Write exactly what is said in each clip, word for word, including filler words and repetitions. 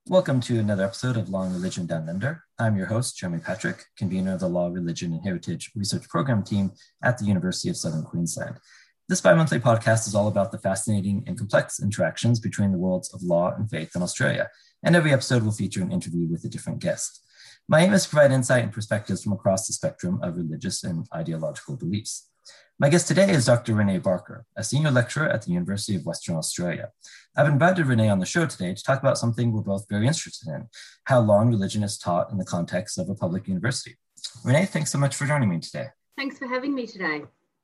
Welcome to another episode of Law and Religion Down Under. I'm your host, Jeremy Patrick, convener of the Law, Religion, and Heritage Research Program team at the University of Southern Queensland. This bi-monthly podcast is all about the fascinating and complex interactions between the worlds of law and faith in Australia, and every episode will feature an interview with a different guest. My aim is to provide insight and perspectives from across the spectrum of religious and ideological beliefs. My guest today is Doctor Renee Barker, a senior lecturer at the University of Western Australia. I've invited Renee on the show today to talk about something we're both very interested in, how law and religion is taught in the context of a public university. Renee, thanks so much for joining me today. Thanks for having me today.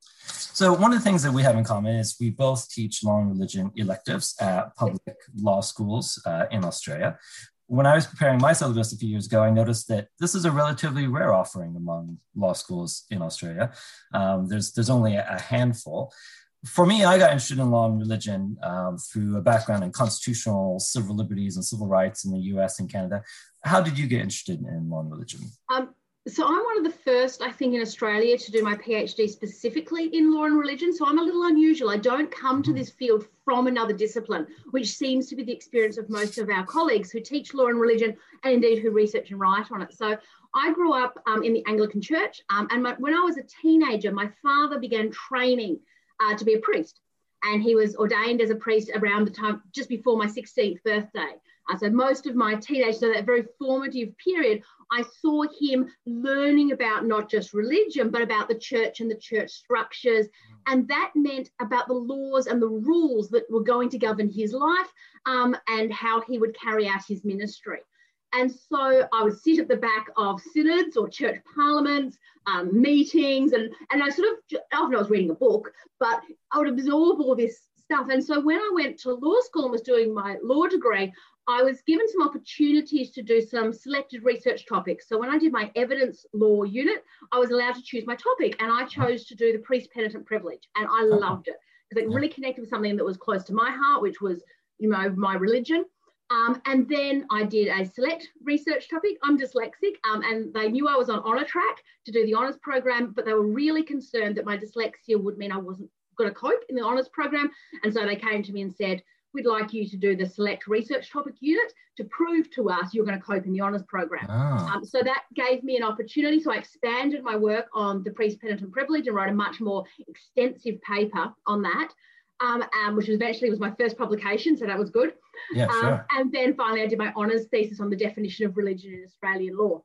So one of the things that we have in common is we both teach law and religion electives at public law schools uh, in Australia. When I was preparing my syllabus a few years ago, I noticed that this is a relatively rare offering among law schools in Australia. Um, there's, there's only a handful. For me, I got interested in law and religion um, through a background in constitutional civil liberties and civil rights in the U S and Canada. How did you get interested in law and religion? Um, so I'm one of the first, I think, in Australia to do my PhD specifically in law and religion. So I'm a little unusual. I don't come to this field from another discipline, which seems to be the experience of most of our colleagues who teach law and religion and indeed who research and write on it. So I grew up um, in the Anglican Church, um, and my, when I was a teenager, my father began training uh, to be a priest, and he was ordained as a priest around the time just before my sixteenth birthday. Uh, so most of my teenage, so that very formative period, I saw him learning about not just religion, but about the church and the church structures. And that meant about the laws and the rules that were going to govern his life um, and how he would carry out his ministry. And so I would sit at the back of synods or church parliaments, um, meetings, and, and I sort of, often I was reading a book, but I would absorb all this stuff. And so when I went to law school and was doing my law degree, I was given some opportunities to do some selected research topics. So when I did my evidence law unit, I was allowed to choose my topic, and I chose to do the priest penitent privilege, and I loved it because it really connected with something that was close to my heart, which was, you know, my religion. Um, and then I did a select research topic. I'm dyslexic, um, and they knew I was on honour track to do the honours program, but they were really concerned that my dyslexia would mean I wasn't going to cope in the honours program. And so they came to me and said, we'd like you to do the select research topic unit to prove to us you're going to cope in the honours program. Oh. Um, so that gave me an opportunity. So I expanded my work on the priest penitent privilege and wrote a much more extensive paper on that, um, um, which eventually was my first publication, so that was good. Yeah, sure. Um, and then finally I did my honours thesis on the definition of religion in Australian law.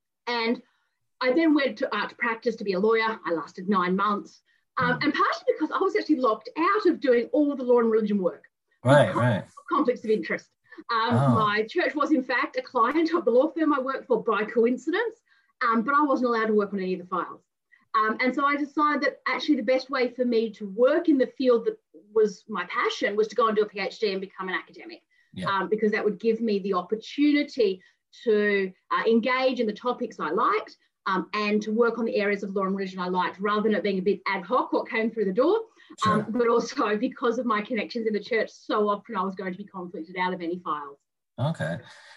And I then went to, uh, to practice to be a lawyer. I lasted nine months. Um, mm. And partially because I was actually locked out of doing all the law and religion work. Right, right. Conflicts of interest. Um, oh. My church was, in fact, a client of the law firm I worked for by coincidence, um, but I wasn't allowed to work on any of the files. Um, and so I decided that actually the best way for me to work in the field that was my passion was to go and do a PhD and become an academic, yeah. um, because that would give me the opportunity to uh, engage in the topics I liked um, and to work on the areas of law and religion I liked, rather than it being a bit ad hoc what came through the door. Sure. Um, but also because of my connections in the church, so often I was going to be conflicted out of any files. Okay.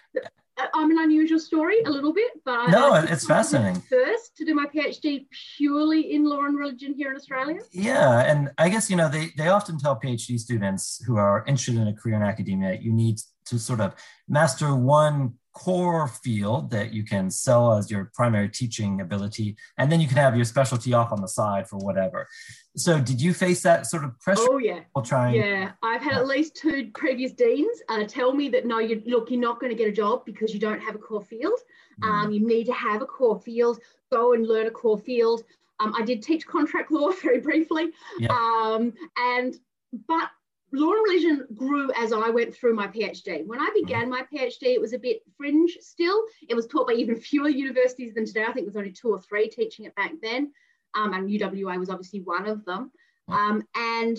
I'm an unusual story a little bit, but no, I, I it's fascinating. First to do my PhD purely in law and religion here in Australia. Yeah, and I guess, you know, they, they often tell PhD students who are interested in a career in academia, you need to sort of master one core field that you can sell as your primary teaching ability, and then you can have your specialty off on the side for whatever. So did you face that sort of pressure? Oh, yeah. While trying? Yeah, I've had at least two previous deans uh, tell me that, no, you look, you're not going to get a job because you don't have a core field. Mm. Um, you need to have a core field. Go and learn a core field. Um, I did teach contract law very briefly. Yeah. Um, and, but law and religion grew as I went through my PhD. When I began my PhD, it was a bit fringe still. It was taught by even fewer universities than today. I think there's only two or three teaching it back then. Um, and U W A was obviously one of them. Um, and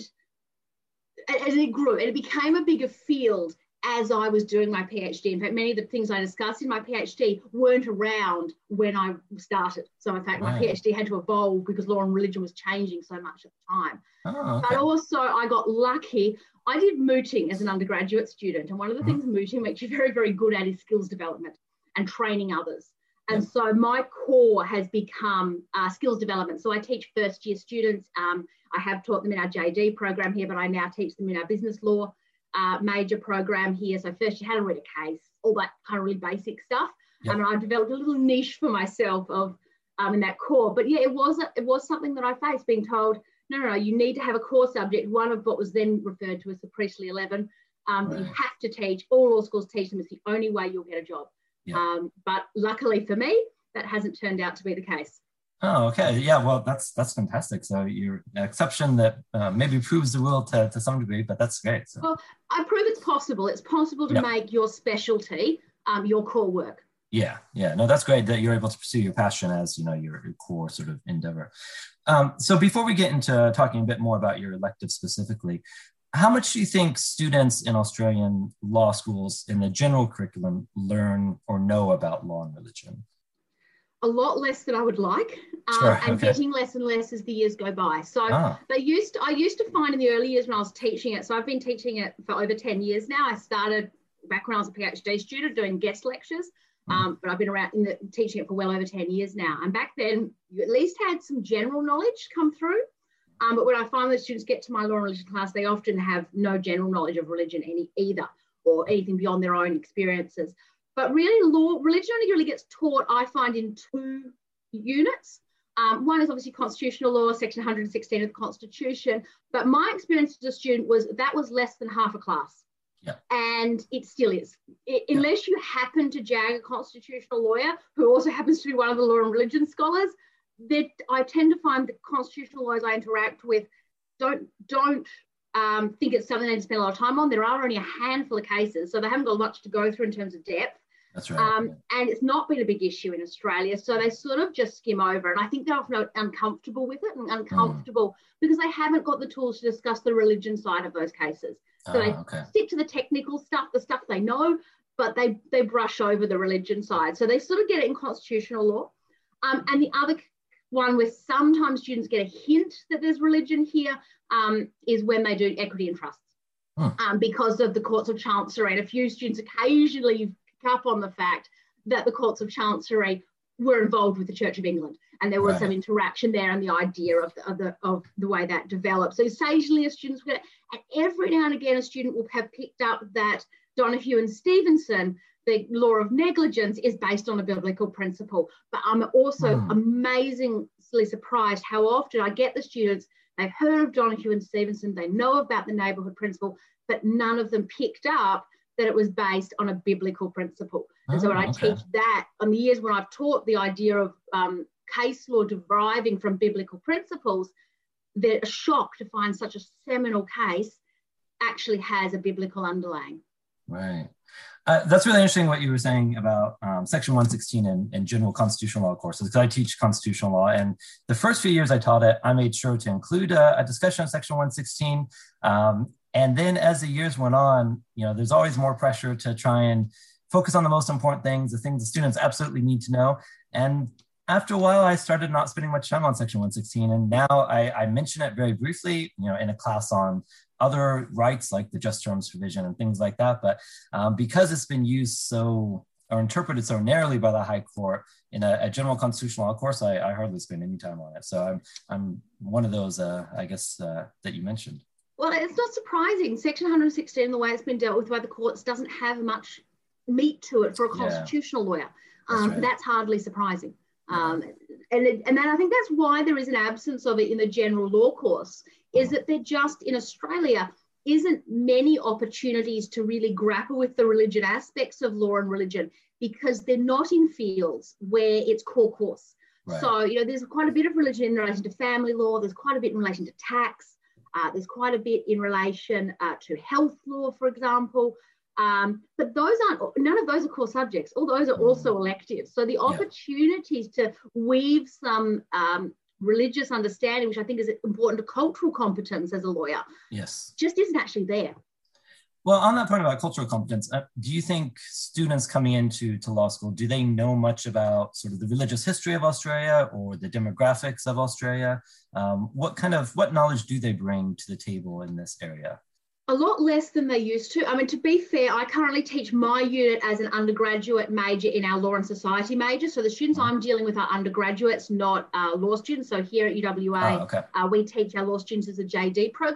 as it grew, it became a bigger field as I was doing my PhD. In fact, many of the things I discussed in my PhD weren't around when I started. So in fact, my right. PhD had to evolve because law and religion was changing so much at the time. Oh, okay. But also I got lucky. I did mooting as an undergraduate student. And one of the mm-hmm. things mooting makes you very, very good at is skills development and training others. And yep. so my core has become uh, skills development. So I teach first year students. Um, I have taught them in our J D program here, but I now teach them in our business law uh, major program here. So first you had to read a case, all that kind of really basic stuff. Yep. Um, and I developed a little niche for myself of um, in that core. But yeah, it was it was something that I faced, being told, no, no, no, you need to have a core subject, one of what was then referred to as the Priestley eleven, um, right. that you have to teach. All law schools teach them. It's the only way you'll get a job. Yep. Um, but luckily for me, that hasn't turned out to be the case. Oh, okay. Yeah, well, that's that's fantastic. So you're an exception that uh, maybe proves the rule to, to some degree, but that's great. So. Well, I prove it's possible. It's possible to yep. make your specialty um, your core work. Yeah, yeah. No, that's great that you're able to pursue your passion as, you know, your, your core sort of endeavor. Um, so before we get into talking a bit more about your elective specifically, how much do you think students in Australian law schools in the general curriculum learn or know about law and religion? A lot less than I would like, um, sure, and okay. getting less and less as the years go by. So ah. they used to, I used to find in the early years when I was teaching it, so I've been teaching it for over ten years now. I started back when I was a PhD student doing guest lectures, um, but I've been around in the, teaching it for well over ten years now. And back then, you at least had some general knowledge come through. Um, but when I find that students get to my law and religion class, they often have no general knowledge of religion any either, or anything beyond their own experiences. But really, law, religion only really gets taught, I find, in two units. Um, one is obviously constitutional law, section one hundred sixteen of the Constitution. But my experience as a student was that was less than half a class. Yeah. And it still is. It, yeah. Unless you happen to jag a constitutional lawyer who also happens to be one of the law and religion scholars, that I tend to find the constitutional lawyers I interact with don't, don't um, think it's something they spend a lot of time on. There are only a handful of cases, so they haven't got much to go through in terms of depth. That's right. Um, and it's not been a big issue in Australia. So they sort of just skim over. And I think they're often uncomfortable with it and uncomfortable mm. because they haven't got the tools to discuss the religion side of those cases. So uh, they okay. stick to the technical stuff, the stuff they know, but they, they brush over the religion side. So they sort of get it in constitutional law. Um, and the other one where sometimes students get a hint that there's religion here um, is when they do equity and trusts hmm. um, because of the courts of chancery. And a few students occasionally up on the fact that the courts of chancery were involved with the Church of England, and there was right. some interaction there, and the idea of the, of the of the way that developed. So occasionally, a student's going to, and every now and again, a student will have picked up that Donoghue and Stevenson, the law of negligence, is based on a biblical principle. But I'm also hmm. amazingly surprised how often I get the students. They've heard of Donoghue and Stevenson, they know about the neighbourhood principle, but none of them picked up that it was based on a biblical principle. And oh, so when I okay. teach that, on the years when I've taught the idea of um, case law deriving from biblical principles, they're shocked to find such a seminal case actually has a biblical underlying. Right. Uh, that's really interesting what you were saying about um, Section one sixteen and, and general constitutional law courses, because I teach constitutional law. And the first few years I taught it, I made sure to include a, a discussion of Section one sixteen. Um, and then as the years went on, you know, there's always more pressure to try and focus on the most important things, the things the students absolutely need to know. And after a while, I started not spending much time on Section one sixteen. And now I, I mention it very briefly, you know, in a class on other rights like the just terms provision and things like that. But um, because it's been used so or interpreted so narrowly by the High Court in a, a general constitutional law course, I, I hardly spend any time on it. So I'm, I'm one of those, uh, I guess, uh, that you mentioned. Well, it's not surprising. Section one sixteen, the way it's been dealt with by the courts, doesn't have much meat to it for a constitutional yeah. lawyer. Um, that's, right. that's hardly surprising. Um, and, it, and then I think that's why there is an absence of it in the general law course, is that there just, in Australia, isn't many opportunities to really grapple with the religion aspects of law and religion, because they're not in fields where it's core course. Right. So, you know, there's quite a bit of religion in relation to family law, there's quite a bit in relation to tax, uh, there's quite a bit in relation uh, to health law, for example. Um, but those aren't, none of those are core subjects. All those are also electives. So the opportunities yeah. to weave some um, religious understanding, which I think is important to cultural competence as a lawyer, yes, just isn't actually there. Well, on that point about cultural competence, uh, do you think students coming into to law school, do they know much about sort of the religious history of Australia or the demographics of Australia? Um, what kind of, what knowledge do they bring to the table in this area? A lot less than they used to. I mean, to be fair, I currently teach my unit as an undergraduate major in our law and society major. So the students I'm dealing with are undergraduates, not uh, law students. So here at U W A, oh, okay. uh, we teach our law students as a J D program.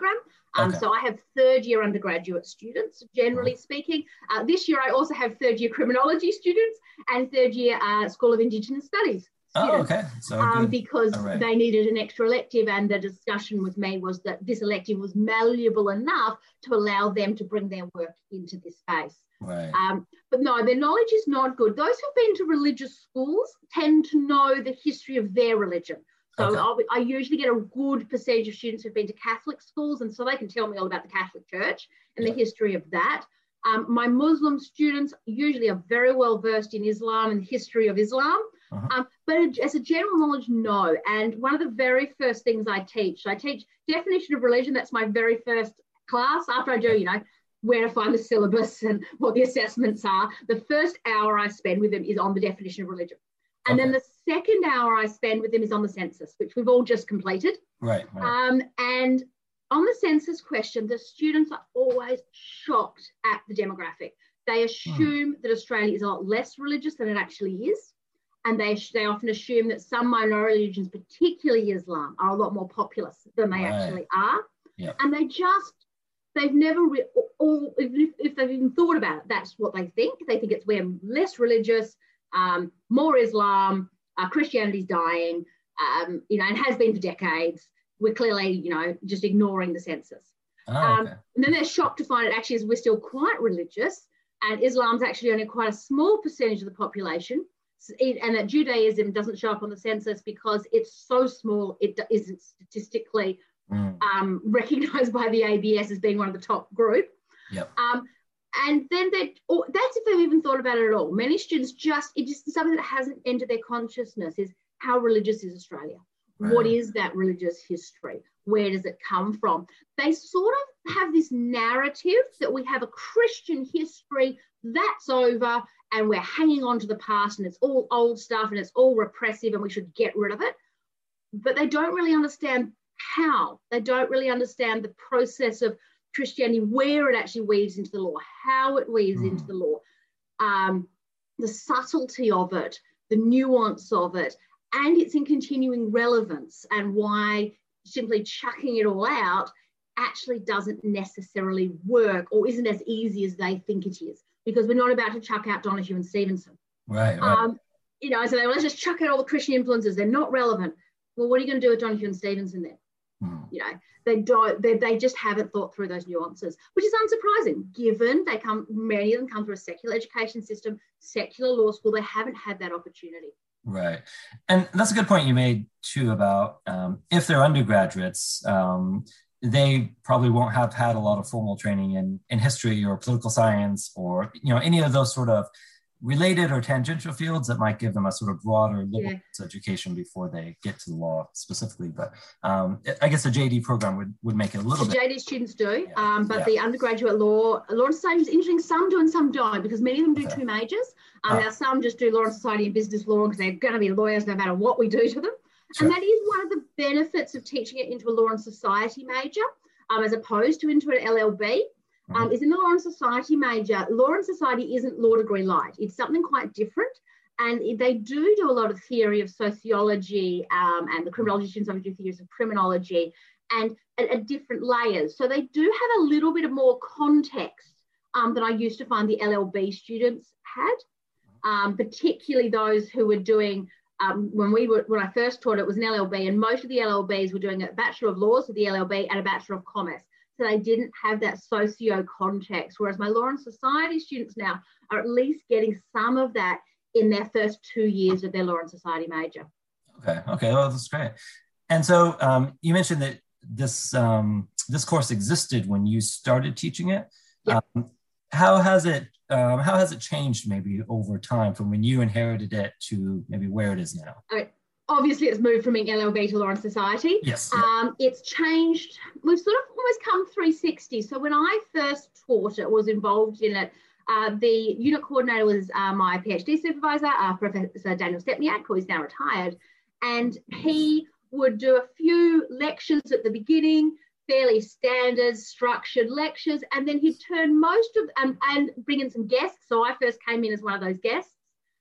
Um, Okay. So I have third year undergraduate students, generally mm-hmm. speaking. Uh, this year I also have third year criminology students and third year uh, School of Indigenous Studies students. Oh, okay. So um, because right. they needed an extra elective, and the discussion with me was that this elective was malleable enough to allow them to bring their work into this space. Right. Um, but no, their knowledge is not good. Those who've been to religious schools tend to know the history of their religion. So okay. I usually get a good percentage of students who've been to Catholic schools, and so they can tell me all about the Catholic Church and yeah. the history of that. Um, my Muslim students usually are very well versed in Islam and the history of Islam. Uh-huh. Um, but as a general knowledge, no. And one of the very first things I teach, I teach definition of religion. That's my very first class after I do, you know, where to find the syllabus and what the assessments are. The first hour I spend with them is on the definition of religion. And okay. then the second hour I spend with them is on the census, which we've all just completed. Right. right. Um, and on the census question, the students are always shocked at the demographic. They assume hmm. that Australia is a lot less religious than it actually is. And they, they often assume that some minority religions, particularly Islam, are a lot more populous than they right. actually are. Yep. And they just, they've never, re- or if, if they've even thought about it, that's what they think. They think it's we're less religious, um, more Islam, uh, Christianity's dying, um, you know, and has been for decades. We're clearly, you know, just ignoring the census. Oh, um, okay. And then they're shocked to find it actually is we're still quite religious, and Islam's actually only quite a small percentage of the population. And that Judaism doesn't show up on the census because it's so small, it isn't statistically mm. um, recognised by the A B S as being one of the top group. Yep. Um, and then they, oh, that's if they've even thought about it at all. Many students just, it just something that hasn't entered their consciousness is how religious is Australia? Right. What is that religious history? Where does it come from? They sort of have this narrative that we have a Christian history that's over and we're hanging on to the past and it's all old stuff and it's all repressive and we should get rid of it. But they don't really understand how. They don't really understand the process of Christianity, where it actually weaves into the law, how it weaves mm. into the law, um, the subtlety of it, the nuance of it, and it's in continuing relevance, and why simply chucking it all out actually doesn't necessarily work or isn't as easy as they think it is, because we're not about to chuck out Donahue and Stevenson. Right, right. Um, you know, so they, well, let's just chuck out all the Christian influences. They're not relevant. Well, what are you going to do with Donahue and Stevenson then? Hmm. You know, they don't. They, they just haven't thought through those nuances, which is unsurprising, given they come. Many of them come through a secular education system, secular law school. They haven't had that opportunity. Right. And that's a good point you made too about um, if they're undergraduates, um, they probably won't have had a lot of formal training in, in history or political science or, you know, any of those sort of related or tangential fields that might give them a sort of broader liberal yeah. education before they get to the law specifically. But um, I guess a J D program would, would make it a little the bit. J D students do, yeah. um, but yeah. the undergraduate law, law and society is interesting. Some do and some don't, because many of them do okay. two majors. Um, oh. Now some just do law and society and business law because they're going to be lawyers no matter what we do to them. Sure. And that is one of the benefits of teaching it into a law and society major, um, as opposed to into an L L B. Um, is in the law and society major. Law and society isn't law degree light. It's something quite different. And they do do a lot of theory of sociology, um, and the criminology students obviously do theories of criminology and at, at different layers. So they do have a little bit of more context um, than I used to find the L L B students had, um, particularly those who were doing, um, when we were, when I first taught it was an L L B, and most of the L L Bs were doing a Bachelor of Laws with the L L B and a Bachelor of Commerce. So they didn't have that socio context, whereas my law and society students now are at least getting some of that in their first two years of their law and society major. Okay, okay, well, that's great. And so um, you mentioned that this um, this course existed when you started teaching it. Yep. Um, how has it um, how has it changed maybe over time from when you inherited it to maybe where it is now? Okay. Obviously, it's moved from being L L B to law and society. Yes. Um, it's changed. We've sort of almost come three sixty. So when I first taught it, was involved in it, uh, the unit coordinator was uh, my PhD supervisor, uh, Professor Daniel Stepniak, who is now retired. And he would do a few lectures at the beginning, fairly standard, structured lectures. And then he'd turn most of, um, and bring in some guests. So I first came in as one of those guests.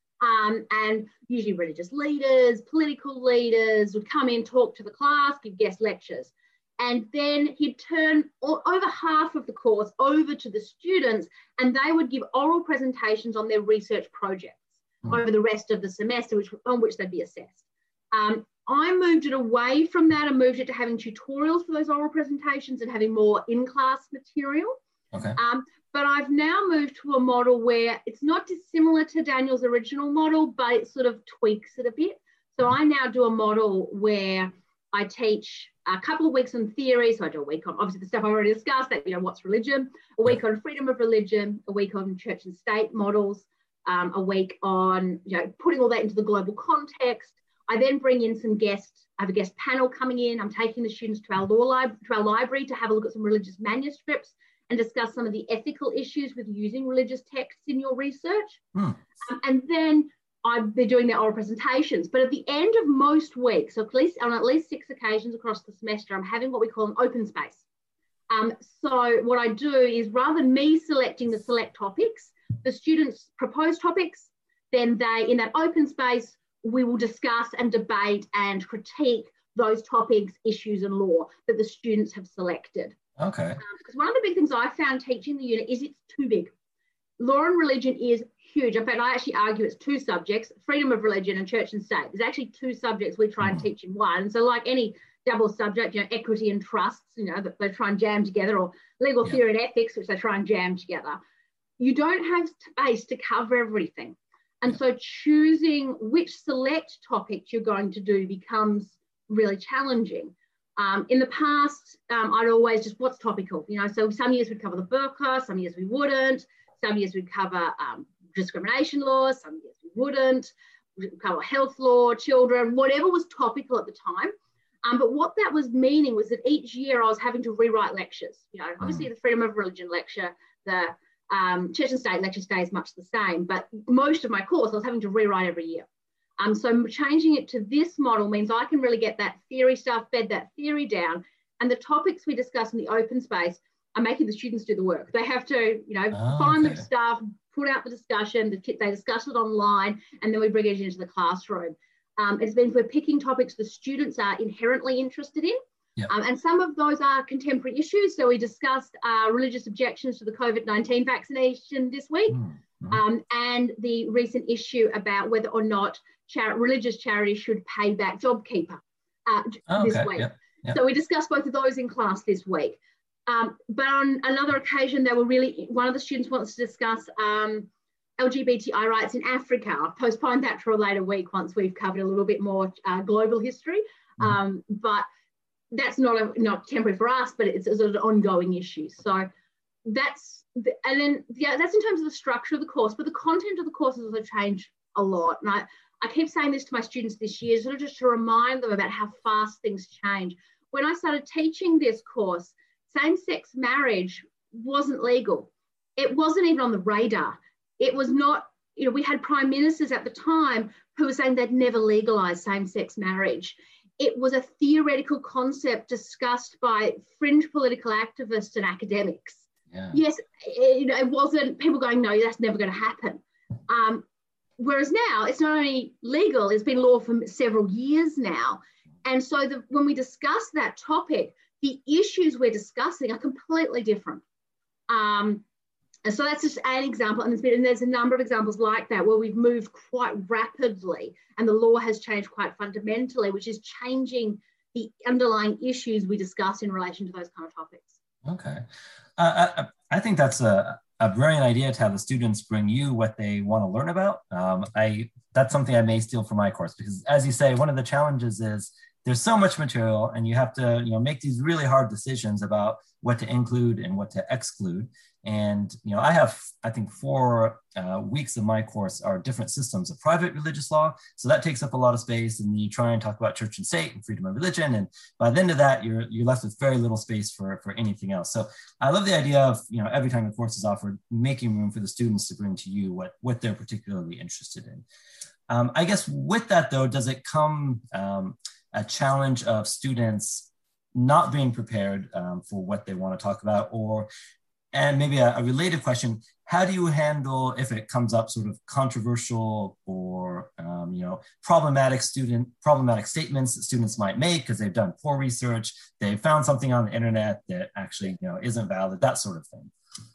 Um, and usually religious leaders, political leaders would come in, talk to the class, give guest lectures. And then he'd turn all, over half of the course over to the students, and they would give oral presentations on their research projects mm. over the rest of the semester, which, on which they'd be assessed. Um, I moved it away from that and moved it to having tutorials for those oral presentations and having more in-class material. Okay. Um, but I've now moved to a model where it's not dissimilar to Daniel's original model, but it sort of tweaks it a bit. So I now do a model where I teach a couple of weeks on theory. So I do a week on, obviously, the stuff I've already discussed, that, you know, what's religion, a week on freedom of religion, a week on church and state models, um, a week on, you know, putting all that into the global context. I then bring in some guests. I have a guest panel coming in. I'm taking the students to our law lib- to our library to have a look at some religious manuscripts and discuss some of the ethical issues with using religious texts in your research. Hmm. Um, and then I, they're doing their oral presentations. But at the end of most weeks, so at least on at least six occasions across the semester, I'm having what we call an open space. Um, so what I do is, rather than me selecting the select topics, the students propose topics, then they, in that open space, we will discuss and debate and critique those topics, issues and law that the students have selected. Okay. Um, because one of the big things I found teaching the unit is it's too big. Law and religion is huge. In fact, I actually argue it's two subjects, freedom of religion and church and state. There's actually two subjects we try and mm. teach in one. So like any double subject, you know, equity and trusts, you know, that they try and jam together, or legal yeah. theory and ethics, which they try and jam together. You don't have space to cover everything. And yeah. so choosing which select topics you're going to do becomes really challenging. Um, in the past, um, I'd always just, what's topical? You know, so some years we'd cover the burqa, some years we wouldn't. Some years we'd cover um, discrimination laws, some years we wouldn't. We'd cover health law, children, whatever was topical at the time. Um, but what that was meaning was that each year I was having to rewrite lectures. You know, obviously mm. the freedom of religion lecture, the um, church and state lecture stays much the same, but most of my course I was having to rewrite every year. Um, so changing it to this model means I can really get that theory stuff, bed that theory down, and the topics we discuss in the open space are making the students do the work. They have to, you know, oh, find okay. the stuff, put out the discussion, the, they discuss it online, and then we bring it into the classroom. Um, it's been, we're picking topics the students are inherently interested in. Yep. Um, and some of those are contemporary issues. So we discussed uh, religious objections to the COVID nineteen vaccination this week, mm-hmm. um, and the recent issue about whether or not char- religious charities should pay back JobKeeper uh, oh, this okay. week. Yep. Yep. So we discussed both of those in class this week. Um, but on another occasion, they were really, one of the students wants to discuss um, L G B T I rights in Africa. I've postponed that for a later week once we've covered a little bit more uh, global history. Mm-hmm. Um, but that's not a, not temporary for us, but it's, it's an ongoing issue. So that's, the, and then yeah, that's in terms of the structure of the course, but the content of the course has also changed a lot. And I, I keep saying this to my students this year, sort of just to remind them about how fast things change. When I started teaching this course, same-sex marriage wasn't legal. It wasn't even on the radar. It was not, you know, we had prime ministers at the time who were saying they'd never legalised same-sex marriage. It was a theoretical concept discussed by fringe political activists and academics. Yeah. Yes, it, you know, it wasn't people going, no, that's never going to happen. Um, whereas now it's not only legal, it's been law for several years now. And so the, when we discuss that topic, the issues we're discussing are completely different. Um, and so that's just an example. And there's, been, and there's a number of examples like that where we've moved quite rapidly and the law has changed quite fundamentally, which is changing the underlying issues we discuss in relation to those kind of topics. Okay. Uh, I, I think that's a, a brilliant idea to have the students bring you what they want to learn about. Um, I that's something I may steal from my course because, as you say, one of the challenges is there's so much material and you have to, you know, make these really hard decisions about what to include and what to exclude. And, you know, I have, I think, four uh, weeks of my course are different systems of private religious law. So that takes up a lot of space. And you try and talk about church and state and freedom of religion. And by the end of that, you're you're left with very little space for, for anything else. So I love the idea of, you know, every time a course is offered, making room for the students to bring to you what, what they're particularly interested in. Um, I guess with that, though, does it come um, a challenge of students not being prepared um, for what they want to talk about? Or, and maybe a, a related question, how do you handle if it comes up sort of controversial or or, um, you know, problematic student, problematic statements that students might make because they've done poor research, they've found something on the internet that actually, you know, isn't valid, that sort of thing.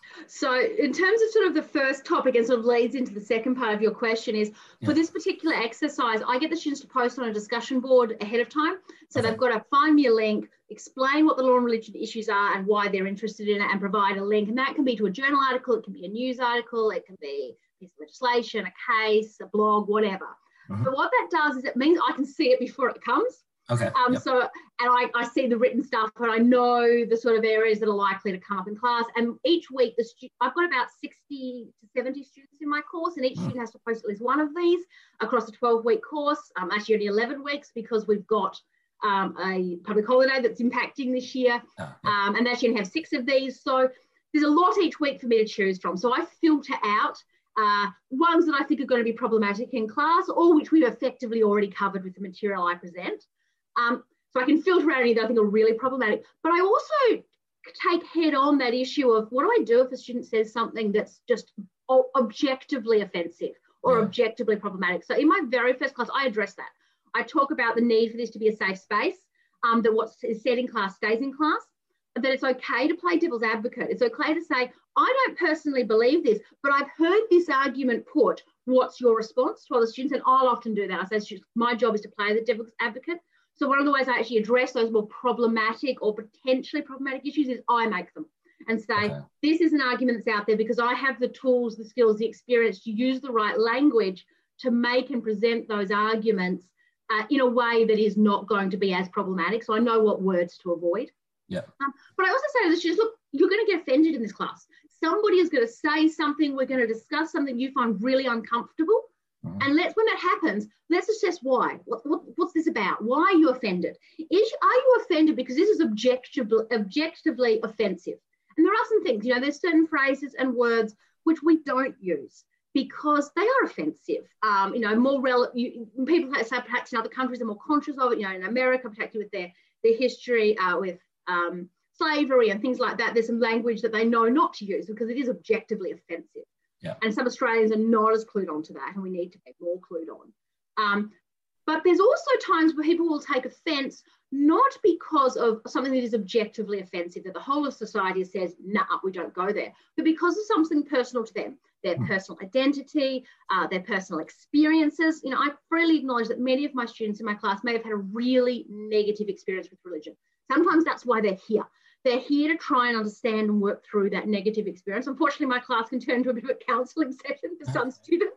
So in terms of sort of the first topic and sort of leads into the second part of your question is, yeah. for this particular exercise, I get the students to post on a discussion board ahead of time. So okay. they've got to find me a link, explain what the law and religion issues are and why they're interested in it, and provide a link. And that can be to a journal article, it can be a news article, it can be a piece of legislation, a case, a blog, whatever. Mm-hmm. But what that does is it means I can see it before it comes. Okay. Um, yep. So, and I, I see the written stuff, and I know the sort of areas that are likely to come up in class. And each week, the stu- I've got about sixty to seventy students in my course, and each mm. student has to post at least one of these across a twelve-week course. Um, actually, only eleven weeks because we've got um, a public holiday that's impacting this year, oh, yep. um, and they actually only have six of these. So there's a lot each week for me to choose from. So I filter out uh, ones that I think are going to be problematic in class, or which we've effectively already covered with the material I present. Um, so I can filter out any that I think are really problematic. But I also take head on that issue of what do I do if a student says something that's just objectively offensive or yeah. objectively problematic. So in my very first class, I address that. I talk about the need for this to be a safe space, um, that what is said in class stays in class, that it's okay to play devil's advocate. It's okay to say, I don't personally believe this, but I've heard this argument put. What's your response to other students? And I'll often do that. I say, students, my job is to play the devil's advocate. So one of the ways I actually address those more problematic or potentially problematic issues is I make them and say, okay. this is an argument that's out there because I have the tools, the skills, the experience to use the right language to make and present those arguments uh, in a way that is not going to be as problematic. So I know what words to avoid. Yeah. Um, but I also say to the students, look, you're going to get offended in this class. Somebody is going to say something, we're going to discuss something you find really uncomfortable. Mm-hmm. And let's, when that happens, let's assess why. What, what, what's this about? Why are you offended? Is, are you offended because this is objectively, objectively offensive? And there are some things, you know, there's certain phrases and words which we don't use because they are offensive. Um, you know, more relevant, people say perhaps in other countries are more conscious of it, you know, in America, particularly with their, their history uh, with um, slavery and things like that, there's some language that they know not to use because it is objectively offensive. Yeah. And some Australians are not as clued on to that, and we need to be more clued on. Um, but there's also times where people will take offence, not because of something that is objectively offensive, that the whole of society says, nah, we don't go there, but because of something personal to them, their mm. personal identity, uh, their personal experiences. You know, I freely acknowledge that many of my students in my class may have had a really negative experience with religion. Sometimes that's why they're here. They're here to try and understand and work through that negative experience. Unfortunately, my class can turn into a bit of a counselling session for some students.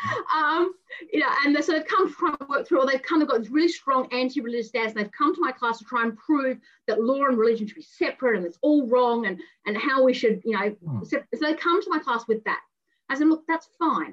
Um, you know, and so they've come to try and work through, or they've come, they've got this really strong anti-religious stance, and they've come to my class to try and prove that law and religion should be separate and it's all wrong, and, and how we should, you know, mm. so, so they come to my class with that. I said, look, that's fine.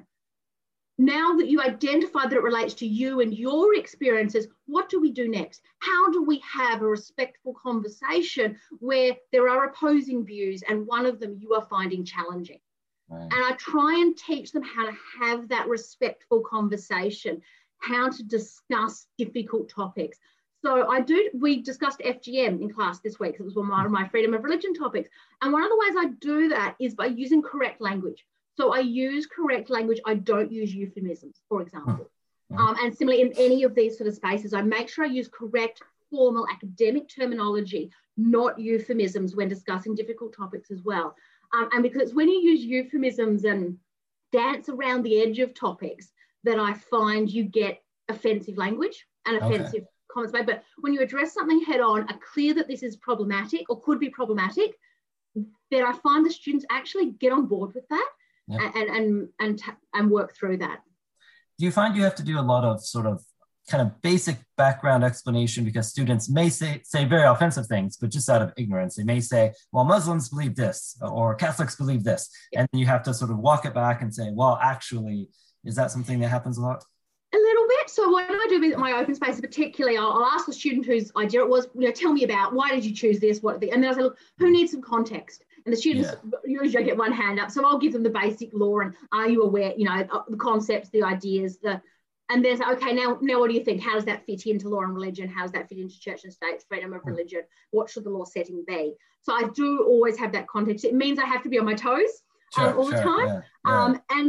Now that you identify that it relates to you and your experiences, what do we do next? How do we have a respectful conversation where there are opposing views and one of them you are finding challenging? Right. And I try and teach them how to have that respectful conversation, how to discuss difficult topics. So I do, we discussed F G M in class this week. It was one of my freedom of religion topics. And one of the ways I do that is by using correct language. So I use correct language. I don't use euphemisms, for example. Mm-hmm. Um, and similarly, in any of these sort of spaces, I make sure I use correct, formal academic terminology, not euphemisms when discussing difficult topics as well. Um, and because it's when you use euphemisms and dance around the edge of topics that I find you get offensive language and offensive okay. comments made. But when you address something head on, are clear that this is problematic or could be problematic, then I find the students actually get on board with that. Yep. and and and and work through that. Do you find you have to do a lot of sort of kind of basic background explanation, because students may say say very offensive things, but just out of ignorance? They may say, well, Muslims believe this, or Catholics believe this. Yep. And you have to sort of walk it back and say, well, actually, is that something that happens a lot? A little bit. So what I do with my open space, particularly, I'll, I'll ask the student whose idea it was, you know, tell me about, why did you choose this? What? And then I say, look, who needs some context? And the students yeah. usually get one hand up. So I'll give them the basic law and are you aware, you know, the concepts, the ideas, the, and then say, okay, now, now what do you think? How does that fit into law and religion? How does that fit into church and state, freedom of religion? What should the law setting be? So I do always have that context. It means I have to be on my toes sure, um, all sure, the time. Yeah, yeah. Um, and look,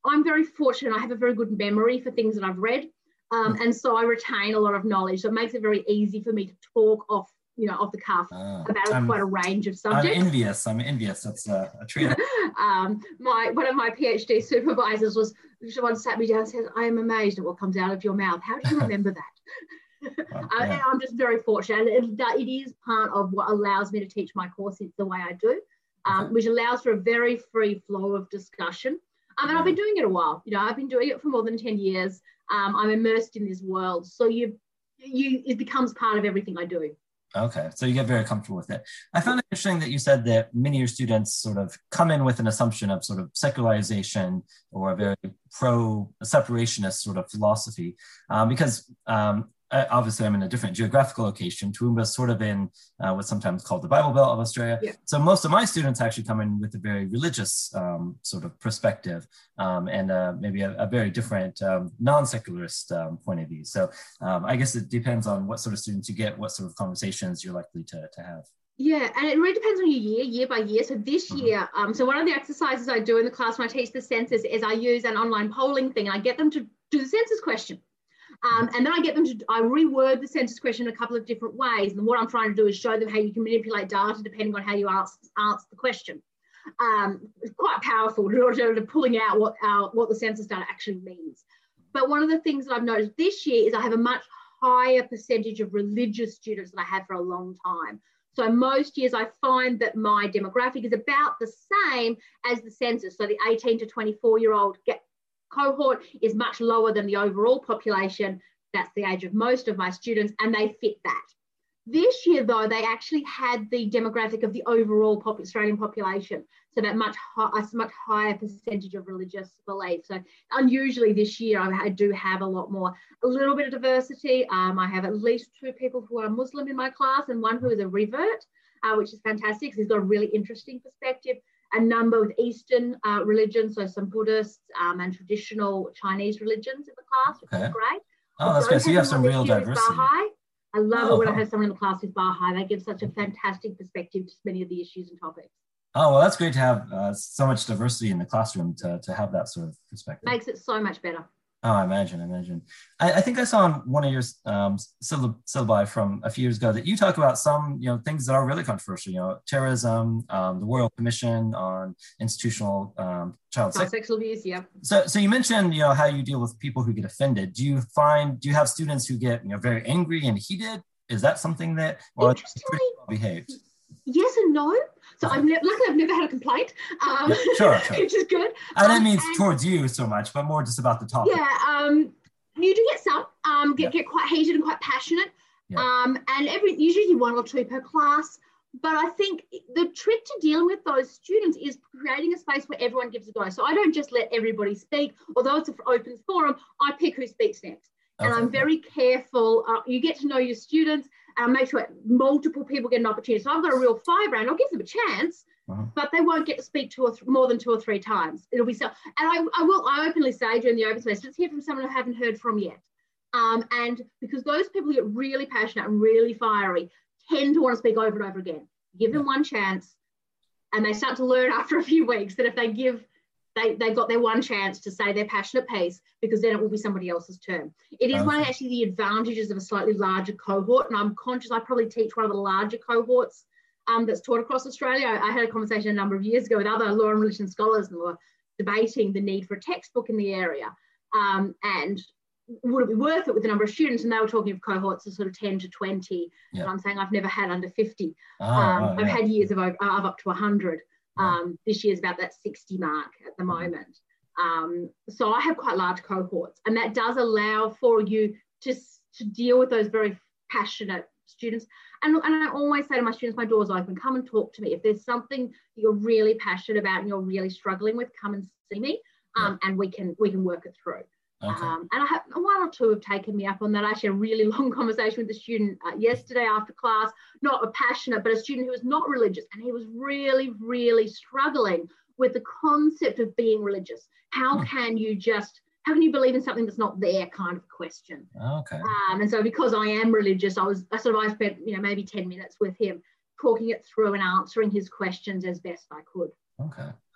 I'm very fortunate. I have a very good memory for things that I've read. Um, and so I retain a lot of knowledge. So it makes it very easy for me to talk off, you know, off the cuff uh, about I'm, quite a range of subjects. I'm envious. I'm envious. That's a, a treat. um, my one of my PhD supervisors was once sat me down and said, "I am amazed at what comes out of your mouth. How do you remember that?" Well, yeah. And I'm just very fortunate. And it, it is part of what allows me to teach my course the way I do, um, okay. which allows for a very free flow of discussion. Um, and yeah. I've been doing it a while. You know, I've been doing it for more than ten years. Um, I'm immersed in this world. So you, you, it becomes part of everything I do. Okay, so you get very comfortable with it. I found it interesting that you said that many of your students sort of come in with an assumption of sort of secularization or a very pro-separationist sort of philosophy, um, because um, obviously I'm in a different geographical location. Toowoomba is sort of in uh, what's sometimes called the Bible Belt of Australia. Yeah. So most of my students actually come in with a very religious um, sort of perspective um, and uh, maybe a, a very different um, non-secularist um, point of view. So um, I guess it depends on what sort of students you get, what sort of conversations you're likely to, to have. Yeah, and it really depends on your year, year by year. So this mm-hmm. year, um, so one of the exercises I do in the class when I teach the census is I use an online polling thing. And I get them to do the census question. Um, and then I get them to, I reword the census question in a couple of different ways. And what I'm trying to do is show them how you can manipulate data depending on how you ask, answer the question. Um, it's quite powerful in order to pulling out what, our, what the census data actually means. But one of the things that I've noticed this year is I have a much higher percentage of religious students than I have for a long time. So most years I find that my demographic is about the same as the census. So the eighteen to twenty-four year old get cohort is much lower than the overall population. That's the age of most of my students, and they fit that. This year, though, they actually had the demographic of the overall pop Australian population, so that much, high, a much higher percentage of religious belief. So unusually this year, I do have a lot more, a little bit of diversity. Um, I have at least two people who are Muslim in my class and one who is a revert, uh, which is fantastic because he's got a really interesting perspective. A number with Eastern uh, religions, so some Buddhists um, and traditional Chinese religions in the class, which okay. is great. Oh, that's good. So you have some real diversity. Baha'i. I love oh, it when oh. I have someone in the class who's Baha'i. They give such a fantastic perspective to many of the issues and topics. Oh, well, that's great to have uh, so much diversity in the classroom to, to have that sort of perspective. Makes it so much better. Oh, I imagine, I imagine. I, I think I saw on one of your um, syllabi from a few years ago that you talk about some, you know, things that are really controversial, you know, terrorism, um, the Royal Commission on institutional um, child, child sexual abuse, yeah. So, so you mentioned, you know, how you deal with people who get offended. Do you find, do you have students who get, you know, very angry and heated? Is that something that, or Interestingly, well behaved? Yes and no. So okay. I've ne- luckily I've never had a complaint, um, yeah, sure, sure. which is good. I didn't um, mean towards you so much, but more just about the topic. Yeah, um, you do get some um, get, yeah. get quite heated and quite passionate, yeah. um, and every usually one or two per class. But I think the trick to dealing with those students is creating a space where everyone gives a go. So I don't just let everybody speak, although it's an open forum. I pick who speaks next, okay. and I'm very careful. Uh, you get to know your students. And make sure multiple people get an opportunity. So I've got a real firebrand. I'll give them a chance, uh-huh. but they won't get to speak two or th- more than two or three times. It'll be so. And I, I will. I openly say during the open space, let's hear from someone I haven't heard from yet. Um, and because those people get really passionate and really fiery, tend to want to speak over and over again. Give them one chance, and they start to learn after a few weeks that if they give. They, they've got their one chance to say their passionate piece, because then it will be somebody else's turn. It is okay. one of actually the advantages of a slightly larger cohort, and I'm conscious I probably teach one of the larger cohorts um, that's taught across Australia. I, I had a conversation a number of years ago with other law and religion scholars, and we were debating the need for a textbook in the area, um, and would it be worth it with the number of students? And they were talking of cohorts of sort of ten to twenty, yeah. and I'm saying I've never had under fifty. Oh, um, oh, yeah. I've had years of, of up to one hundred. Um, this year's about that sixty mark at the moment. Um, so I have quite large cohorts, and that does allow for you to, to deal with those very passionate students. And, and I always say to my students, my door's open, come and talk to me. If there's something you're really passionate about and you're really struggling with, come and see me, um, yeah. and we can we can work it through. Okay. Um, and I have one or two have taken me up on that. I actually had a really long conversation with a student uh, yesterday after class, not a passionate, but a student who was not religious. And he was really, really struggling with the concept of being religious. How hmm. can you just, how can you believe in something that's not there kind of question? Okay. Um, and so because I am religious, I was, I sort of, I spent, you know, maybe ten minutes with him talking it through and answering his questions as best I could. Okay.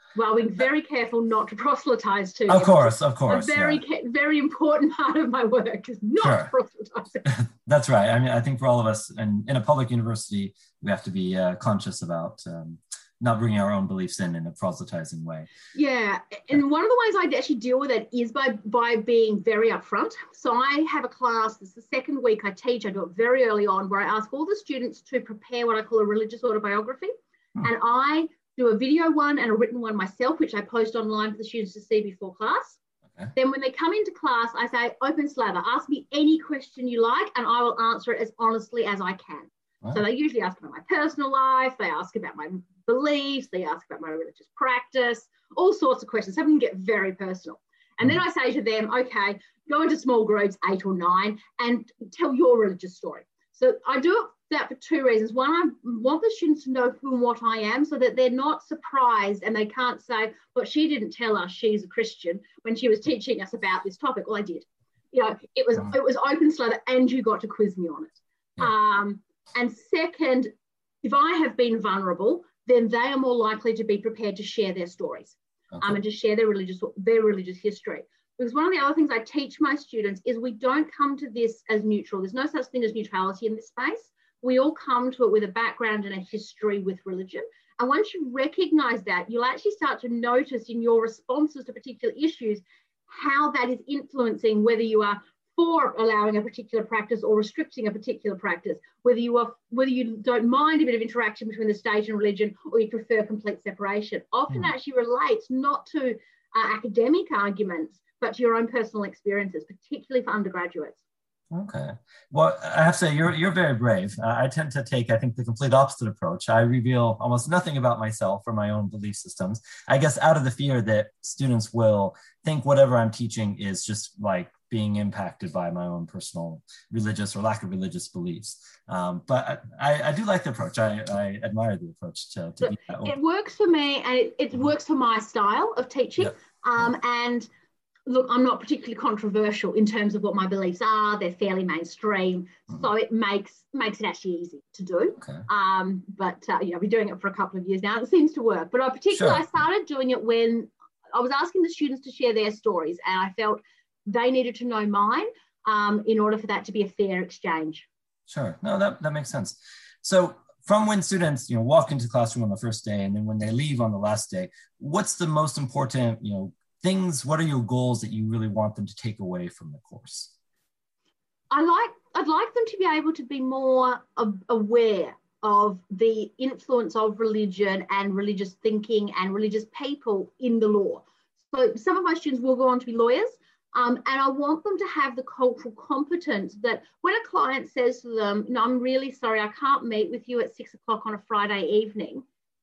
Well, being very careful not to proselytize to Of him. course, of course. A very, yeah. very important part of my work is not Sure. proselytizing. That's right. I mean, I think for all of us, and in a public university, we have to be uh, conscious about um, not bringing our own beliefs in in a proselytizing way. Yeah, and one of the ways I actually deal with it is by by being very upfront. So I have a class, this is the second week I teach, I do it very early on, where I ask all the students to prepare what I call a religious autobiography. Hmm. And I do a video one and a written one myself, which I post online for the students to see before class. Okay. Then when they come into class, I say, open slather, ask me any question you like, and I will answer it as honestly as I can. Wow. So they usually ask about my personal life, they ask about my beliefs, they ask about my religious practice, all sorts of questions. Some of them get very personal. And then I say to them, okay, go into small groups, eight or nine, and tell your religious story. So I do that for two reasons. One, I want the students to know who and what I am so that they're not surprised and they can't say, but she didn't tell us she's a Christian when she was teaching us about this topic. Well, I did. You know, it was, it was open slather and you got to quiz me on it. Yeah. Um, and second, if I have been vulnerable, then they are more likely to be prepared to share their stories okay. um, and to share their religious their religious history. Because one of the other things I teach my students is we don't come to this as neutral. There's no such thing as neutrality in this space. We all come to it with a background and a history with religion. And once you recognize that, you'll actually start to notice in your responses to particular issues how that is influencing whether you are for allowing a particular practice or restricting a particular practice, whether you are whether you don't mind a bit of interaction between the state and religion or you prefer complete separation. Often mm. actually relates not to uh, academic arguments, but to your own personal experiences, particularly for undergraduates. Okay. Well, I have to say, you're you're very brave. Uh, I tend to take, I think, the complete opposite approach. I reveal almost nothing about myself or my own belief systems, I guess out of the fear that students will think whatever I'm teaching is just like being impacted by my own personal religious or lack of religious beliefs. Um, but I, I do like the approach. I, I admire the approach to, to be that open. It works for me, and it, it mm-hmm. works for my style of teaching. Yep. Um, yep. And look, I'm not particularly controversial in terms of what my beliefs are. They're fairly mainstream, mm-hmm. so it makes makes it actually easy to do. Okay. Um, but uh, you know, I've been doing it for a couple of years now. It seems to work. But I particularly, sure. I started doing it when I was asking the students to share their stories, and I felt they needed to know mine um, in order for that to be a fair exchange. Sure. No, that, that makes sense. So from when students, you know, walk into the classroom on the first day and then when they leave on the last day, what's the most important, you know, things, what are your goals that you really want them to take away from the course? I like, I'd like them to be able to be more aware of the influence of religion and religious thinking and religious people in the law. So some of my students will go on to be lawyers. Um, and I want them to have the cultural competence that when a client says to them, no, I'm really sorry, I can't meet with you at six o'clock on a Friday evening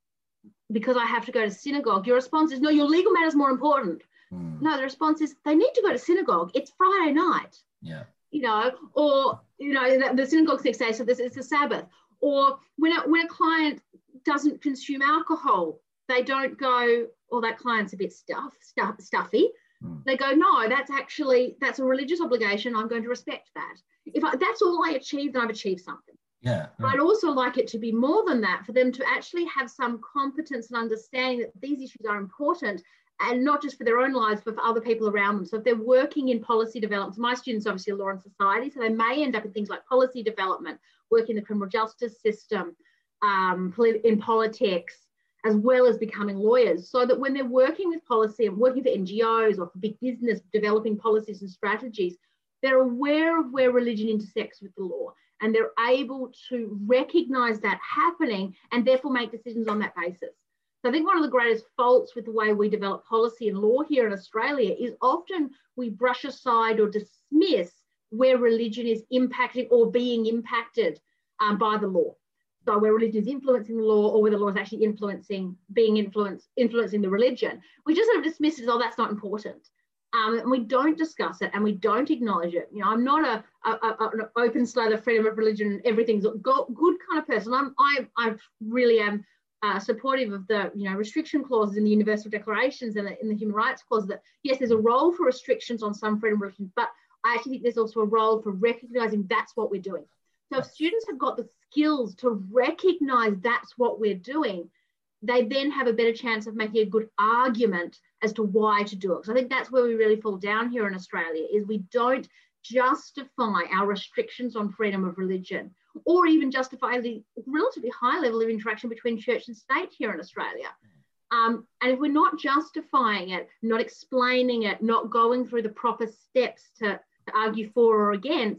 because I have to go to synagogue, your response is, no, your legal matter is more important. Mm. No, the response is, they need to go to synagogue. It's Friday night. Yeah. You know, or, you know, the synagogue's next day, so this is the Sabbath. Or when a, when a client doesn't consume alcohol, they don't go, oh, that client's a bit stuff, stuff, stuffy. They go, no, that's actually, that's a religious obligation. I'm going to respect that. If I, that's all I achieve, then I've achieved something. Yeah, yeah. I'd also like it to be more than that, for them to actually have some competence and understanding that these issues are important, and not just for their own lives, but for other people around them. So if they're working in policy development, my students obviously are law and society, so they may end up in things like policy development, work in the criminal justice system, um, in politics, as well as becoming lawyers, so that when they're working with policy and working for N G Os or for big business, developing policies and strategies, they're aware of where religion intersects with the law, and they're able to recognise that happening and therefore make decisions on that basis. So I think one of the greatest faults with the way we develop policy and law here in Australia is often we brush aside or dismiss where religion is impacting or being impacted um, by the law. So where religion is influencing the law, or where the law is actually influencing, being influenced, influencing the religion, we just sort of dismiss it as, oh, that's not important. Um, and we don't discuss it and we don't acknowledge it. You know, I'm not a, a, a an open slather, freedom of religion, everything's go, good kind of person. I'm, I, I really am uh, supportive of the, you know, restriction clauses in the Universal Declarations and the, in the Human Rights Clause, that yes, there's a role for restrictions on some freedom of religion, but I actually think there's also a role for recognising that's what we're doing. So if students have got the skills to recognise that's what we're doing, they then have a better chance of making a good argument as to why to do it. Because I think that's where we really fall down here in Australia, is we don't justify our restrictions on freedom of religion, or even justify the relatively high level of interaction between church and state here in Australia. Um, and if we're not justifying it, not explaining it, not going through the proper steps to, to argue for or against,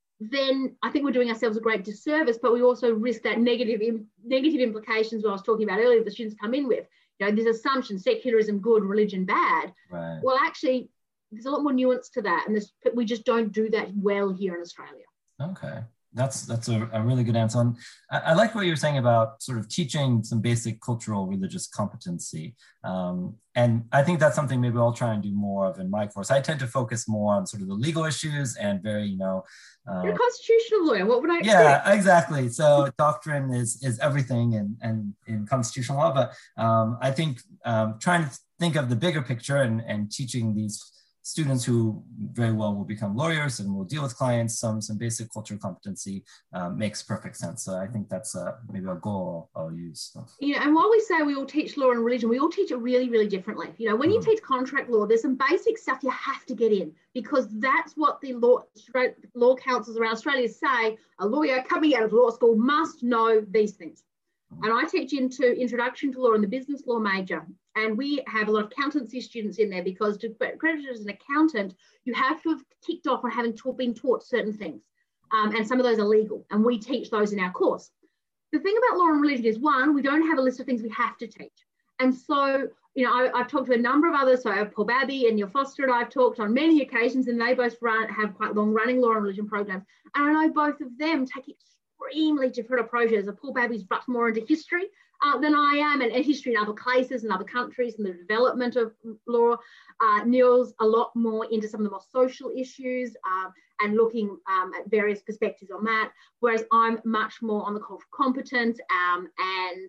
then I think we're doing ourselves a great disservice, but we also risk that negative Im- negative implications what I was talking about earlier, the students come in with. You know, this assumption, secularism good, religion bad. Right. Well, actually, there's a lot more nuance to that, and this, we just don't do that well here in Australia. Okay. That's that's a, a really good answer. And I, I like what you were saying about sort of teaching some basic cultural religious competency. Um, and I think that's something maybe I'll try and do more of in my course. I tend to focus more on sort of the legal issues and very, you know. Uh, You're a constitutional lawyer. What would I expect? Yeah, exactly. So doctrine is is everything in, in, in constitutional law. But um, I think um, trying to think of the bigger picture and, and teaching these students who very well will become lawyers and will deal with clients, some some basic cultural competency um, makes perfect sense. So I think that's uh, maybe a goal I'll, I'll use. So. You know, and while we say we all teach law and religion, we all teach it really, really differently. You know, when you mm-hmm. teach contract law, there's some basic stuff you have to get in, because that's what the law law councils around Australia say. A lawyer coming out of law school must know these things. And I teach into Introduction to Law in the business law major. And we have a lot of accountancy students in there, because to be accredited as an accountant, you have to have ticked off on having taught, been taught certain things. Um, and some of those are legal, and we teach those in our course. The thing about law and religion is, one, we don't have a list of things we have to teach. And so, you know, I, I've talked to a number of others. So Paul Babby and Neil Foster and I've talked on many occasions, and they both run, have quite long running law and religion programs. And I know both of them take extremely different approaches. Paul Babby's much more into history uh, than I am, and, and history in other places and other countries and the development of law. Uh, Neil's a lot more into some of the more social issues um, and looking um, at various perspectives on that, whereas I'm much more on the cultural competence um, and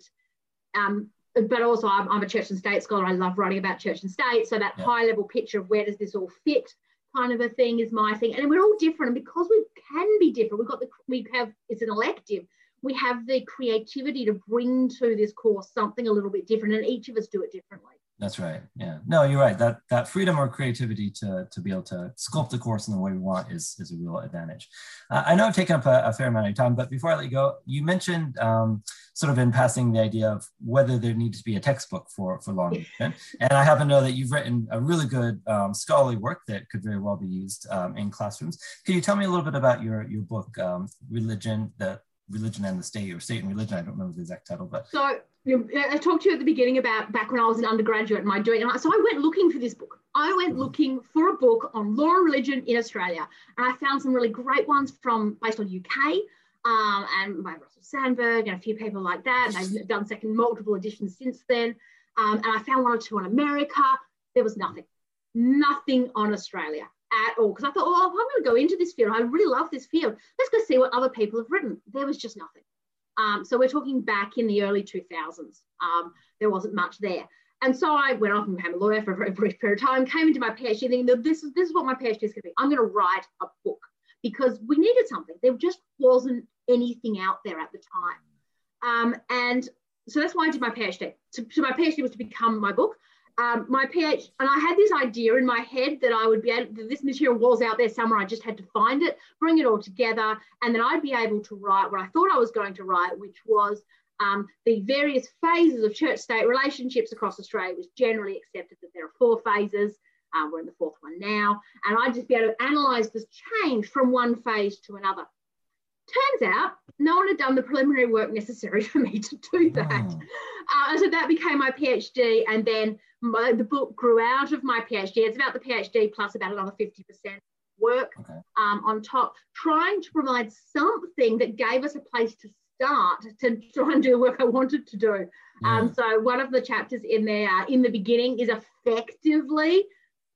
um, but also I'm, I'm a church and state scholar. I love writing about church and state, so that yeah. high level picture of where does this all fit kind of a thing is my thing. And we're all different, and because we can be different, we've got the we have it's an elective, we have the creativity to bring to this course something a little bit different, and each of us do it differently. That's right. Yeah. No, you're right. That that freedom or creativity to, to be able to sculpt the course in the way we want is, is a real advantage. Uh, I know I've taken up a, a fair amount of time, but before I let you go, you mentioned um, sort of in passing the idea of whether there needs to be a textbook for, for law and religion. And I happen to know that you've written a really good um, scholarly work that could very well be used um, in classrooms. Can you tell me a little bit about your, your book, um, Religion, the Religion and the State, or State and Religion? I don't remember the exact title, but. So I talked to you at the beginning about back when I was an undergraduate and my doing, and so I went looking for this book. I went looking for a book on law and religion in Australia, and I found some really great ones from based on U K um, and by Russell Sandberg and a few people like that. And they've done second multiple editions since then, um, and I found one or two on America. There was nothing, nothing on Australia at all, because I thought, oh, I'm going to go into this field. I really love this field. Let's go see what other people have written. There was just nothing. Um, so we're talking back in the early two thousands. Um, there wasn't much there. And so I went off and became a lawyer for a very brief period of time, came into my PhD thinking that this is, this is what my PhD is going to be. I'm going to write a book, because we needed something. There just wasn't anything out there at the time. Um, and so that's why I did my PhD. So, so my PhD was to become my book. Um, my PhD, and I had this idea in my head that I would be able, that this material was out there somewhere, I just had to find it, bring it all together, and then I'd be able to write what I thought I was going to write, which was um, the various phases of church-state relationships across Australia. It was generally accepted that there are four phases. Um, we're in the fourth one now, and I'd just be able to analyse this change from one phase to another. Turns out no one had done the preliminary work necessary for me to do that. Oh. Uh, and so that became my PhD, and then my, the book grew out of my PhD. It's about the PhD plus about another fifty percent work okay. um, on top, trying to provide something that gave us a place to start to try and do the work I wanted to do. Yeah. Um, so one of the chapters in there, uh, in the beginning, is effectively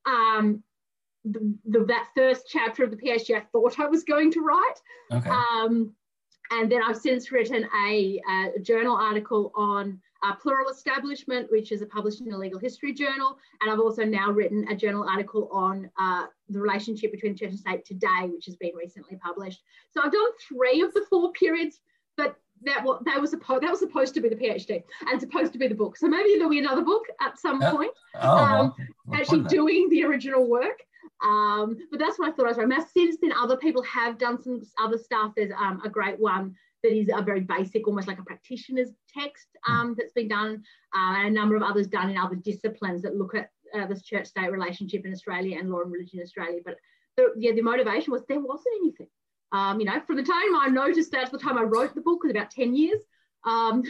um, The, the, that first chapter of the PhD I thought I was going to write. Okay. Um, and then I've since written a, a journal article on uh, plural establishment, which is a published in a legal history journal. And I've also now written a journal article on uh, the relationship between church and state today, which has been recently published. So I've done three of the four periods, but that what that was supposed that was supposed to be the PhD and supposed to be the book. So maybe there'll be another book at some Uh, point. oh, um, well, actually doing the original work. Um, but that's what I thought I was writing. Now, since then, other people have done some other stuff. There's um, a great one that is a very basic, almost like a practitioner's text um, that's been done, uh, and a number of others done in other disciplines that look at uh, this church-state relationship in Australia and law and religion in Australia. But the, yeah, the motivation was there wasn't anything. Um, you know, from the time I noticed that to the time I wrote the book was about ten years. Um,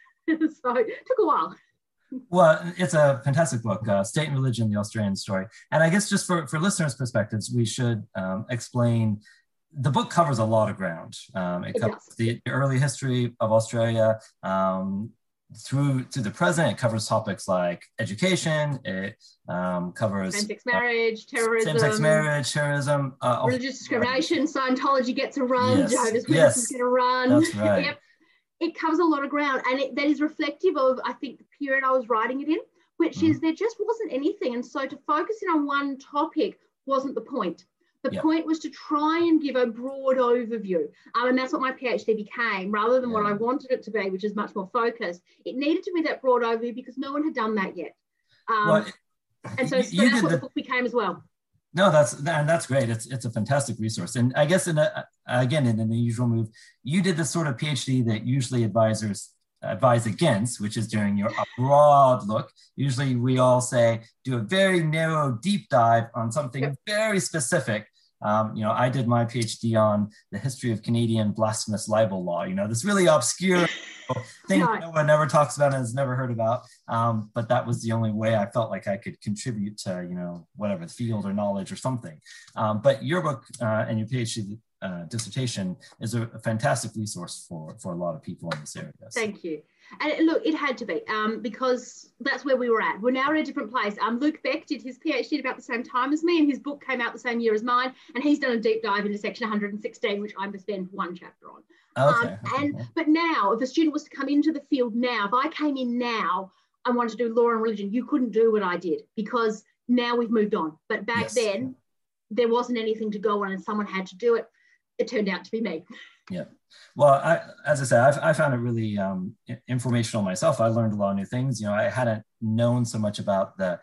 so it took a while. Well, it's a fantastic book, uh, State and Religion, the Australian Story. And I guess just for, for listeners' perspectives, we should um, explain, the book covers a lot of ground. Um, it, it covers does. the early history of Australia um, through to the present. It covers topics like education. It um, covers same-sex marriage, uh, terrorism. Same-sex marriage, terrorism. Uh, religious discrimination, Scientology gets a run, yes. Jehovah's yes. Witnesses get a run. That's right. Yep. It covers a lot of ground, and it, that is reflective of, I think, the period I was writing it in, which mm. is there just wasn't anything. And so to focus in on one topic wasn't the point. The yep. point was to try and give a broad overview. Um, and that's what my PhD became, rather than yeah. what I wanted it to be, which is much more focused. It needed to be that broad overview because no one had done that yet. Um, well, and so, you, so you that's what the, the book became as well. No, that's and that's great. It's it's a fantastic resource. And I guess in a, again in an unusual move, you did the sort of PhD that usually advisors advise against, which is doing your a broad look. Usually we all say do a very narrow deep dive on something yep. very specific. Um, you know, I did my PhD on the history of Canadian blasphemous libel law. You know, this really obscure thing no. no one ever talks about and has never heard about. Um, but that was the only way I felt like I could contribute to, you know, whatever field or knowledge or something. Um, but your book uh, and your PhD uh, dissertation is a, a fantastic resource for, for a lot of people in this area. So. Thank you. And look, it had to be um, because that's where we were at. We're now in a different place. Um, Luke Beck did his PhD about the same time as me, and his book came out the same year as mine. And he's done a deep dive into section one hundred sixteen, which I'm going to spend one chapter on. Okay. Um, and but now, if a student was to come into the field now, if I came in now and wanted to do law and religion, you couldn't do what I did because now we've moved on. But back yes. then, there wasn't anything to go on, and someone had to do it. It turned out to be me. Yeah. Well, I, as I said, I've, I found it really um, informational myself. I learned a lot of new things. You know, I hadn't known so much about the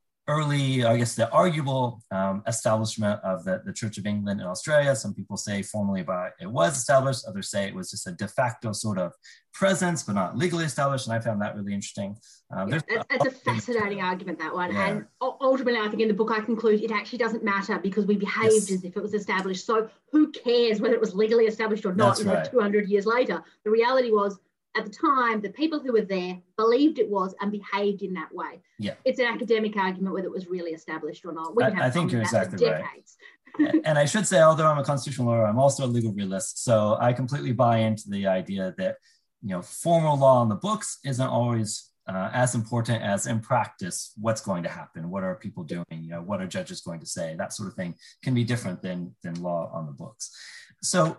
early, I guess, the arguable um, establishment of the, the Church of England in Australia. Some people say formally about it was established. Others say it was just a de facto sort of presence, but not legally established. And I found that really interesting. Um, yeah, it's, it's a fascinating argument, that one. Yeah. And ultimately, I think in the book, I conclude it actually doesn't matter because we behaved yes. as if it was established. So who cares whether it was legally established or not, you know, right. two hundred years later? The reality was, at the time, the people who were there believed it was and behaved in that way. Yeah, it's an academic argument whether it was really established or not. We I, have I think you're exactly right. And I should say, although I'm a constitutional lawyer, I'm also a legal realist. So I completely buy into the idea that, you know, formal law on the books isn't always uh, as important as in practice what's going to happen. What are people doing? You know, what are judges going to say? That sort of thing can be different than than law on the books. So,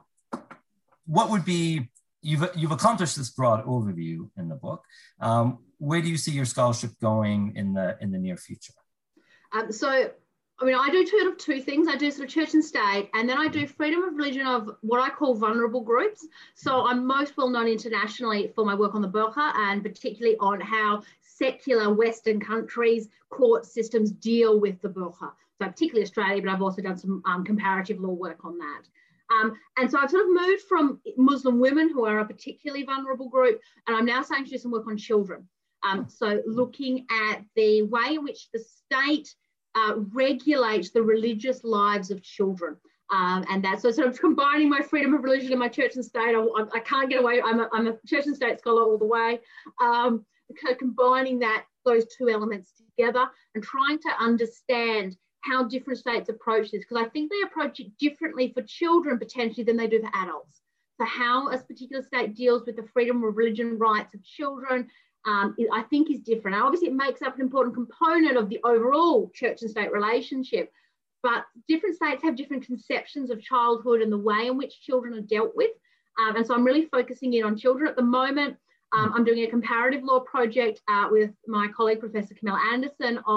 what would be You've, you've accomplished this broad overview in the book. Um, where do you see your scholarship going in the in the near future? Um, so, I mean, I do sort of two things. I do sort of church and state, and then I do freedom of religion of what I call vulnerable groups. So I'm most well known internationally for my work on the burqa, and particularly on how secular Western countries' court systems deal with the burqa. So particularly Australia, but I've also done some um, comparative law work on that. Um, and so I've sort of moved from Muslim women, who are a particularly vulnerable group, and I'm now starting to do some work on children. Um, so looking at the way in which the state uh, regulates the religious lives of children. Um, and that's so sort of combining my freedom of religion and my church and state. I, I can't get away. I'm a, I'm a church and state scholar all the way. Um, kind of combining that, those two elements together and trying to understand how different states approach this, because I think they approach it differently for children potentially than they do for adults. So how a particular state deals with the freedom of religion rights of children, um, I think is different. Now, obviously, it makes up an important component of the overall church and state relationship, but different states have different conceptions of childhood and the way in which children are dealt with. Um, and so I'm really focusing in on children at the moment. Um, I'm doing a comparative law project uh, with my colleague, Professor Camille Anderson, on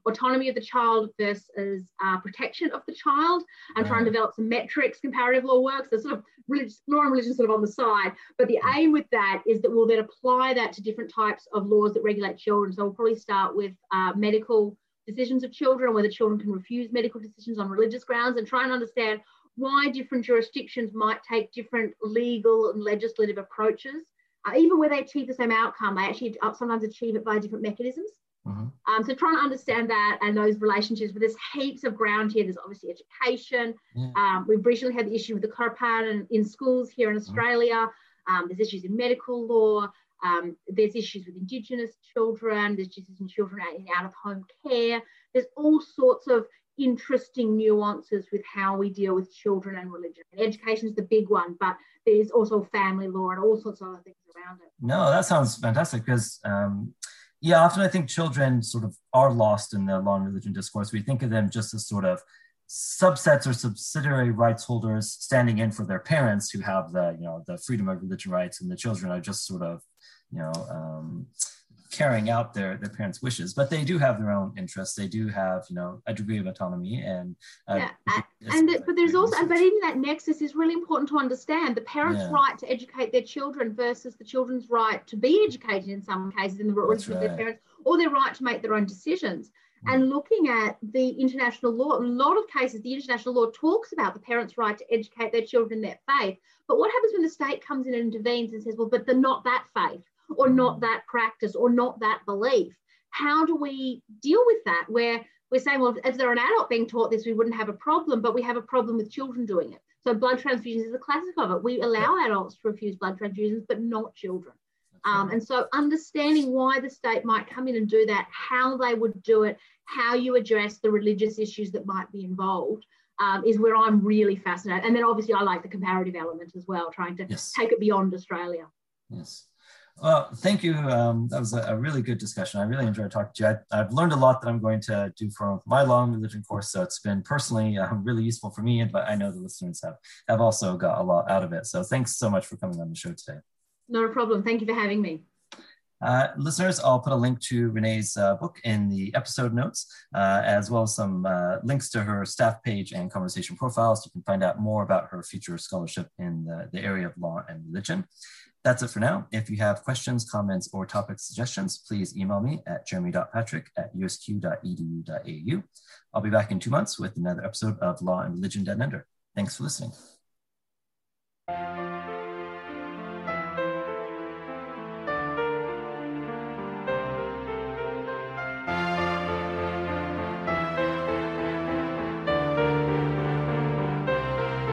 autonomy of the child versus uh, protection of the child, and try and develop some metrics. Comparative law works. There's sort of religious, law and religion sort of on the side, but the aim with that is that we'll then apply that to different types of laws that regulate children. So we'll probably start with uh, medical decisions of children, whether children can refuse medical decisions on religious grounds, and try and understand why different jurisdictions might take different legal and legislative approaches. Uh, even where they achieve the same outcome, they actually sometimes achieve it by different mechanisms. Mm-hmm. Um, so trying to understand that and those relationships, but there's heaps of ground here. There's obviously education. Yeah. Um, we've recently had the issue with the Korapan in schools here in Australia. Um, there's issues in medical law. Um, there's issues with Indigenous children. There's issues in children in out-of-home care. There's all sorts of interesting nuances with how we deal with children and religion. And education is the big one, but there's also family law and all sorts of other things around it. No, that sounds fantastic because, um, yeah, often I think children sort of are lost in the law and religion discourse. We think of them just as sort of subsets or subsidiary rights holders standing in for their parents who have the, you know, the freedom of religion rights, and the children are just sort of, you know, um, carrying out their, their parents' wishes, but they do have their own interests. They do have, you know, a degree of autonomy, and uh, yeah, and, and but there's also, but in that nexus is really important to understand the parents' yeah. right to educate their children versus the children's right to be educated in some cases in the religion right. of their parents, or their right to make their own decisions. Mm. And looking at the international law, in a lot of cases, the international law talks about the parents' right to educate their children in their faith. But what happens when the state comes in and intervenes and says, well, but they're not that faith, or not that practice, or not that belief? How do we deal with that? Where we're saying, well, if they're an adult being taught this, we wouldn't have a problem, but we have a problem with children doing it. So blood transfusions is a classic of it. We allow adults to refuse blood transfusions, but not children. Um, and so understanding why the state might come in and do that, how they would do it, how you address the religious issues that might be involved, um, is where I'm really fascinated. And then obviously I like the comparative element as well, trying to yes. take it beyond Australia. Yes. Well, thank you. Um, that was a, a really good discussion. I really enjoyed talking to you. I, I've learned a lot that I'm going to do for my law and religion course, so it's been personally uh, really useful for me, but I know the listeners have, have also got a lot out of it. So thanks so much for coming on the show today. Not a problem. Thank you for having me. Uh, listeners, I'll put a link to Renee's uh, book in the episode notes, uh, as well as some uh, links to her staff page and conversation profiles. You can find out more about her future scholarship in the, the area of law and religion. That's it for now. If you have questions, comments, or topic suggestions, please email me at jeremy dot patrick at u s q dot e d u dot a u. I'll be back in two months with another episode of Law and Religion Down Under. Thanks for listening.